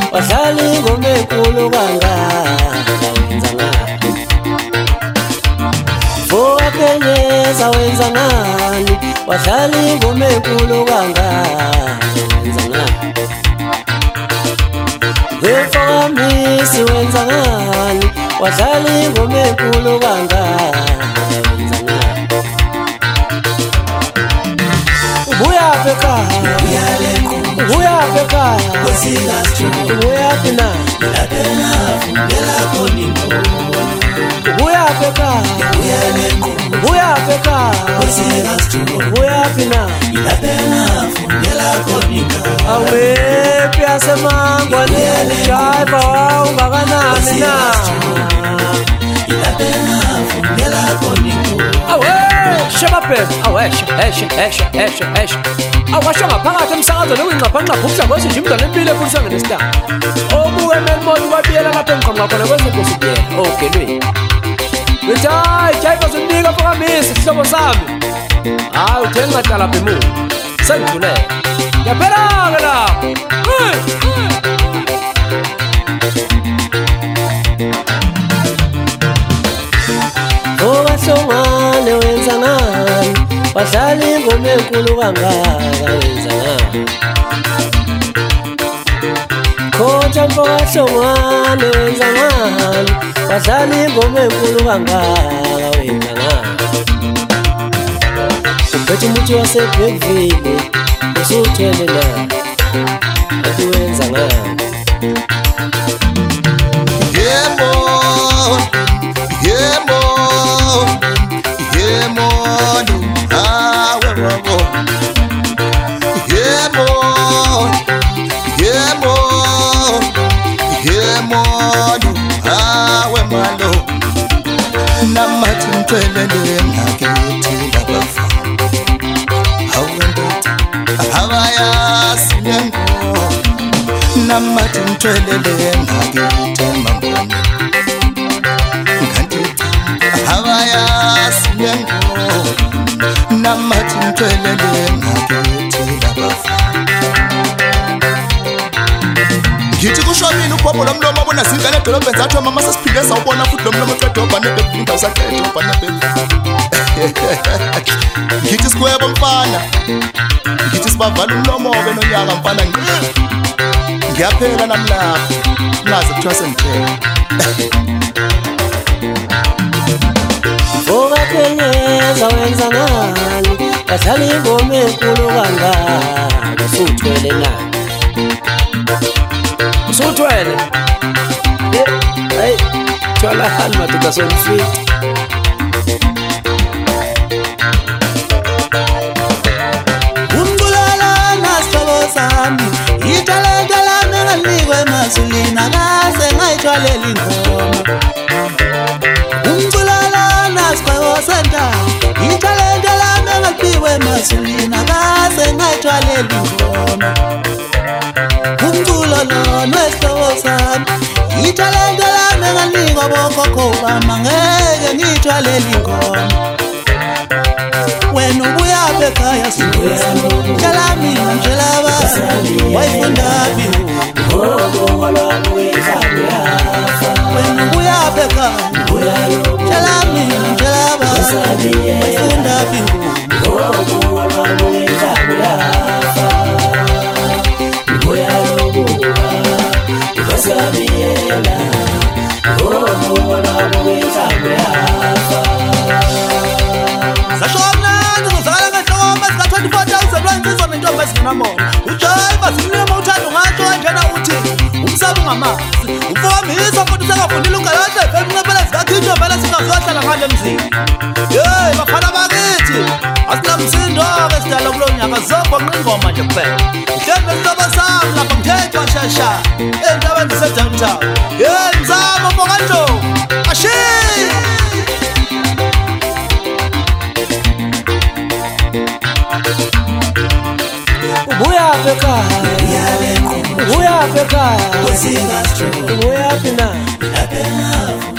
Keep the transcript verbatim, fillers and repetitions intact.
wadlala ingoma enkulu kangaka wenza ngani? Fowakenyeza wenza ngani? Wadlala ingoma enkulu kangaka wenza ngani? Wefokamisi wenza ngani? Wadlala ingoma enkulu kangaka wenza ngani? Ubuya ekhaya, ubuya ekhaya, ubuya pina, ubuya ekhaya, ubuya ekhaya, ubuya pina. Awe pia semangwa ni shaiba ungakanani na. Awe shebaphe, awe sheshe eshe eshe eshe. Awasho ngaphakathi emsakazweni owingaphanqa phukisa kwesi nje imntwana empile futhi ngenesita. Obuke memoni kwabiyela lapha emqhanqa khona kwezinkosi biyela. Okay lwe. Uthi hayi jaiba zinika Fokamisi sihlobo sami. Hayi uthenga dala phemu. Sengidlulele. Yaphela ke lapho. Hey. Owahlongane wenza ngani? Wadlala ingoma enkulu kangaka wenza ngani? Khotsha Mfokahlongane wenza ngani? Wadlala ingoma enkulu kangaka wenza ngani? Uphethe umuthi waseBlackville usuthwele na? Athi wenza ngani? Yebo, yebo, yebo, hawe wabo. Yebo, yebo, yebo, hawe malo. Namathi mthwelele ngakithi ngabafa. Awendete, abayasi yengo. Namathi mthwelele ngakithi mangwane. Abayasi yengo. Namathi mthwelele ngakithi ngabafa. Ngithi kushobile ubhobo lomlomo abona zingane edolobheni zathi mama sesiphinde sawubona futhi lomlomo qedobha nebhebi indawo saqedobha nebhebi. Ngithi sikwebo mfana. Ngithi sibavala umlomo obe nonyaka mfana ngqi. Ngiyaphela namlapha nazi kuthiwa sengithela. Fokakenyeza wenza ngani? Wadlala ingoma enkulu kangaka usuthwele na? Usuthwele? Hayi, thola hani madoda sonifika. Umculala nasihlobo sami, italente lami enganikwe emasulini akaze ngayithwalela ingoma. Umculala nasihlobo sentanga, italente lami enganikwe emasulini akaze ngayithwalela ingoma. Umculo lona wesihlobo sami, italente lami enganikwe bokhokho bami ngeke ngiyithwalela ingoma. Wena ubuyaphi ekhaya sibuya tshela mina tshela bani wayifundaphi ngoba lwami wezami yafa. Wena ubuyaphi ekhaya tshela mina tshela bani wayifundaphi ngoba lwami wezami yafa. Ngoya lokuba ikosabiyela ngoba lwami wezami yafa. twenty-four thousand wansizwa nentombi ezinamona uJaiva simnyama uthando ngatsho kanjena uthi umsaba ungamazi uFokamisi futhi usengafundile ungalahle emnqebela zikathixo vele singazohlala ngale emzini. Hey bafana bakithi asinamsindo-ke sidala kulo nyaka zokho ngqingoma nje kuphela. Mhlawumbe isihlobo sami lapha ngithethwa shesha entabeni zise-downtown. Hey mzamo Mfokanhlobo ashiyi. Ubuyaphi ekhaya, ubuyaphi ekhaya, ubuyaphi na?